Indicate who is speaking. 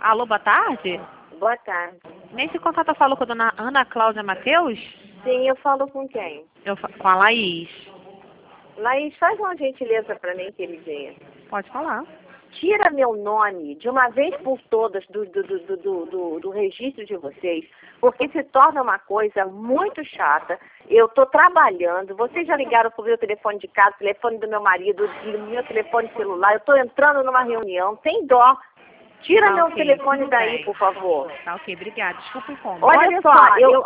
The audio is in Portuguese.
Speaker 1: Alô, boa tarde?
Speaker 2: Boa tarde.
Speaker 1: Nesse contato eu falo com a dona Ana Cláudia Matheus?
Speaker 2: Sim, eu falo com quem?
Speaker 1: Com a Laís.
Speaker 2: Laís, faz uma gentileza para mim, queridinha.
Speaker 1: Pode falar.
Speaker 2: Tira meu nome de uma vez por todas do registro de vocês, porque se torna uma coisa muito chata. Eu estou trabalhando, vocês já ligaram para o meu telefone de casa, telefone do meu marido, do meu telefone celular, eu estou entrando numa reunião, tem dó. Tira meu telefone daí, por favor.
Speaker 1: Tá ok, obrigada. Desculpa o incômodo.
Speaker 2: Olha só, eu